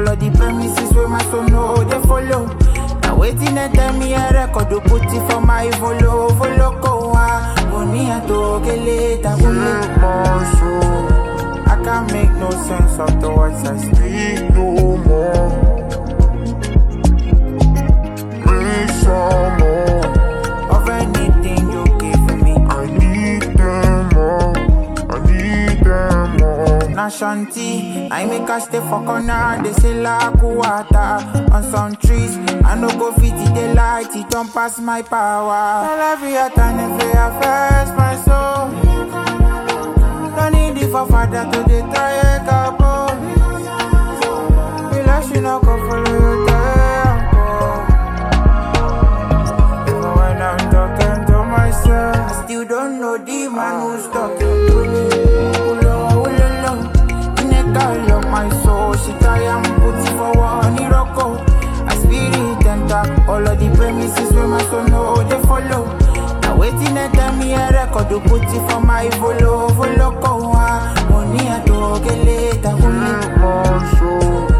All of the premises where my son know they follow. Now waiting and tell me a record to put it for my follow go money and to get later. My soul, I can't make no sense of the words I speak no more. Make some more of anything you give me. I need them all, I need them all. Nashanti, I make a stay for corner. They say la kuata on some trees. I no go fit it, the light, it don't pass my power. Tell every time every affairs my soul. Don't need it for father to the try a couple. Relax, you no go follow you even when I'm talking to myself, I still don't know the man who's talking to me. In a my soul, she try and put it for one Iroko. I spirit enter all of the premises where my son know they follow. Now waiting and tell me a record to put it for my follow go money and to get later. My soul.